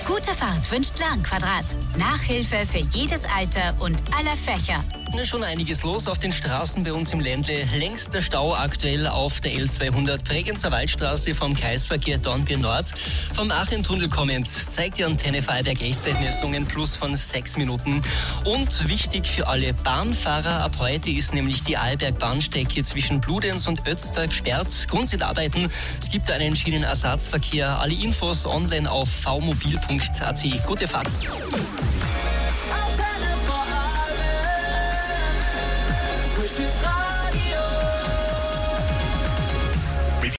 Gute Fahrt wünscht Lernquadrat. Nachhilfe für jedes Alter und aller Fächer. Schon einiges los auf den Straßen bei uns im Ländle. Längster Stau aktuell auf der L200 Bregenzer Waldstraße vom Kreisverkehr Dornbirn Nord. Vom Aachentunnel kommend zeigt die Antenne Vorarlberg Echtzeitmessungen plus von 6 Minuten. Und wichtig für alle Bahnfahrer, ab heute ist nämlich die Arlberg-Bahnstrecke zwischen Bludenz und Ötztal gesperrt. Grund sind Arbeiten. Es gibt einen Schienenersatzverkehr. Alle Infos online auf vmobil.at. Gute Fahrt! Antenne Vorarlberg.